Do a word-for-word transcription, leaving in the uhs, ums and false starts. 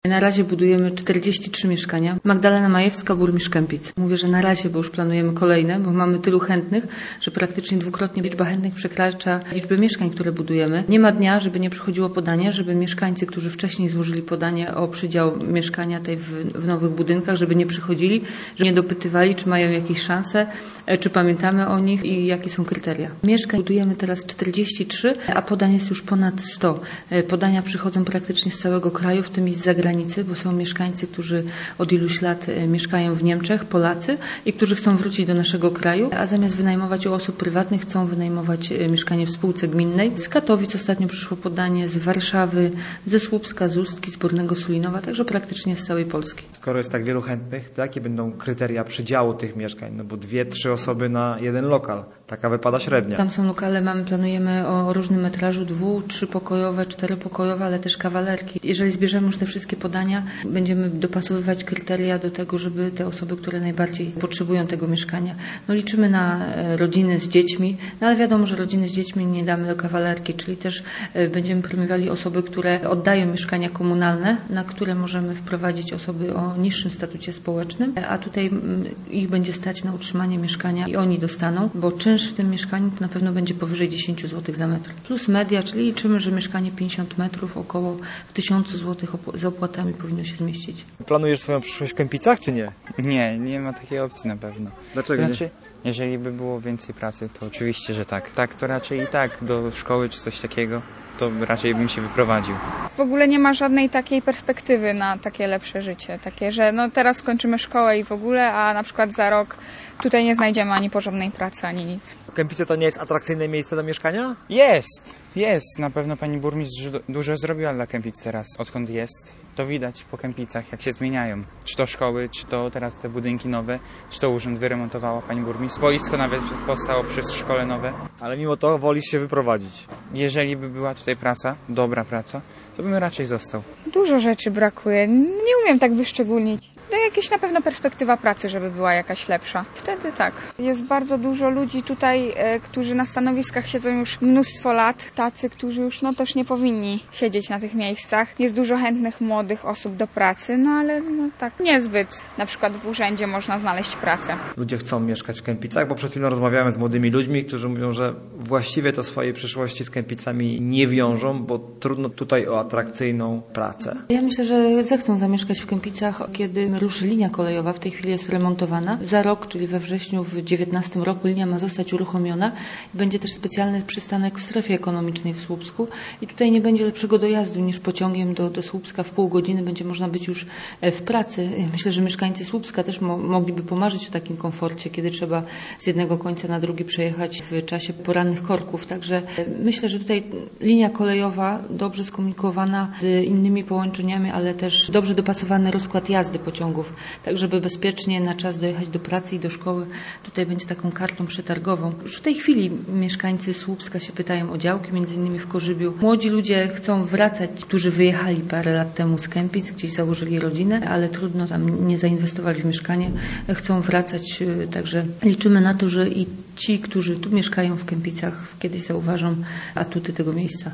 Na razie budujemy czterdzieści trzy mieszkania. Magdalena Majewska, burmistrz Kępic. Mówię, że na razie, bo już planujemy kolejne, bo mamy tylu chętnych, że praktycznie dwukrotnie liczba chętnych przekracza liczbę mieszkań, które budujemy. Nie ma dnia, żeby nie przychodziło podanie, żeby mieszkańcy, którzy wcześniej złożyli podanie o przydział mieszkania tej w, w nowych budynkach, żeby nie przychodzili, że nie dopytywali, czy mają jakieś szanse, czy pamiętamy o nich i jakie są kryteria. Mieszkań budujemy teraz czterdzieści trzy, a podań jest już ponad sto. Podania przychodzą praktycznie z całego kraju, w tym i z zagranicy, bo są mieszkańcy, którzy od iluś lat mieszkają w Niemczech, Polacy, i którzy chcą wrócić do naszego kraju, a zamiast wynajmować u osób prywatnych, chcą wynajmować mieszkanie w spółce gminnej. Z Katowic ostatnio przyszło podanie, z Warszawy, ze Słupska, z Ustki, z Górnego Sulinowa, także praktycznie z całej Polski. Skoro jest tak wielu chętnych, to jakie będą kryteria przydziału tych mieszkań? No bo dwie, trzy osoby na jeden lokal. Taka wypada średnia. Tam są lokale, mamy, planujemy o różnym metrażu, dwu, trzypokojowe, czteropokojowe, ale też kawalerki. Jeżeli zbierzemy już te wszystkie podania, będziemy dopasowywać kryteria do tego, żeby te osoby, które najbardziej potrzebują tego mieszkania. No liczymy na rodziny z dziećmi, no ale wiadomo, że rodziny z dziećmi nie damy do kawalerki, czyli też będziemy premiowali osoby, które oddają mieszkania komunalne, na które możemy wprowadzić osoby o niższym statucie społecznym, a tutaj ich będzie stać na utrzymanie mieszkania i oni dostaną, bo czynsz w tym mieszkaniu to na pewno będzie powyżej dziesięć złotych za metr. Plus media, czyli liczymy, że mieszkanie pięćdziesiąt metrów około w tysiąc złotych z opłatami powinno się zmieścić. Planujesz swoją przyszłość w Kępicach, czy nie? Nie, nie ma takiej opcji na pewno. Dlaczego Znaczy, nie? jeżeli by było więcej pracy, to oczywiście, że tak. Tak, to raczej i tak do szkoły czy coś takiego, to raczej bym się wyprowadził. W ogóle nie ma żadnej takiej perspektywy na takie lepsze życie. Takie, że no teraz skończymy szkołę i w ogóle, a na przykład za rok tutaj nie znajdziemy ani porządnej pracy, ani nic. Kępice to nie jest atrakcyjne miejsce do mieszkania? Jest, jest. Na pewno pani burmistrz dużo zrobiła dla Kępic teraz, odkąd jest. To widać po Kępicach, jak się zmieniają. Czy to szkoły, czy to teraz te budynki nowe, czy to urząd wyremontowała pani burmistrz. Boisko nawet powstało przy szkole nowe. Ale mimo to wolisz się wyprowadzić. Jeżeli by była tutaj praca, dobra praca, to bym raczej został. Dużo rzeczy brakuje. Nie umiem tak wyszczególnić. No jakieś na pewno perspektywa pracy, żeby była jakaś lepsza. Wtedy tak. Jest bardzo dużo ludzi tutaj, e, którzy na stanowiskach siedzą już mnóstwo lat. Tacy, którzy już no też nie powinni siedzieć na tych miejscach. Jest dużo chętnych młodych osób do pracy, no ale no tak niezbyt. Na przykład w urzędzie można znaleźć pracę. Ludzie chcą mieszkać w Kępicach, bo przed chwilą rozmawiałem z młodymi ludźmi, którzy mówią, że właściwie to swojej przyszłości z Kępicami nie wiążą, bo trudno tutaj o atrakcyjną pracę. Ja myślę, że zechcą zamieszkać w Kępicach, kiedy ruszy linia kolejowa, w tej chwili jest remontowana. Za rok, czyli we wrześniu w dziewiętnastym roku linia ma zostać uruchomiona. Będzie też specjalny przystanek w strefie ekonomicznej w Słupsku i tutaj nie będzie lepszego dojazdu niż pociągiem do, do Słupska. W pół godziny będzie można być już w pracy. Myślę, że mieszkańcy Słupska też mo mogliby pomarzyć o takim komforcie, kiedy trzeba z jednego końca na drugi przejechać w czasie porannych korków. Także myślę, że tutaj linia kolejowa dobrze skomunikowana z innymi połączeniami, ale też dobrze dopasowany rozkład jazdy pociągów, tak żeby bezpiecznie na czas dojechać do pracy i do szkoły. Tutaj będzie taką kartą przetargową. Już w tej chwili mieszkańcy Słupska się pytają o działki, między innymi w Korzybiu. Młodzi ludzie chcą wracać, którzy wyjechali parę lat temu z Kępic, gdzieś założyli rodzinę, ale trudno, tam nie zainwestowali w mieszkanie, chcą wracać, także liczymy na to, że i ci, którzy tu mieszkają w Kępicach, kiedyś zauważą atuty tego miejsca.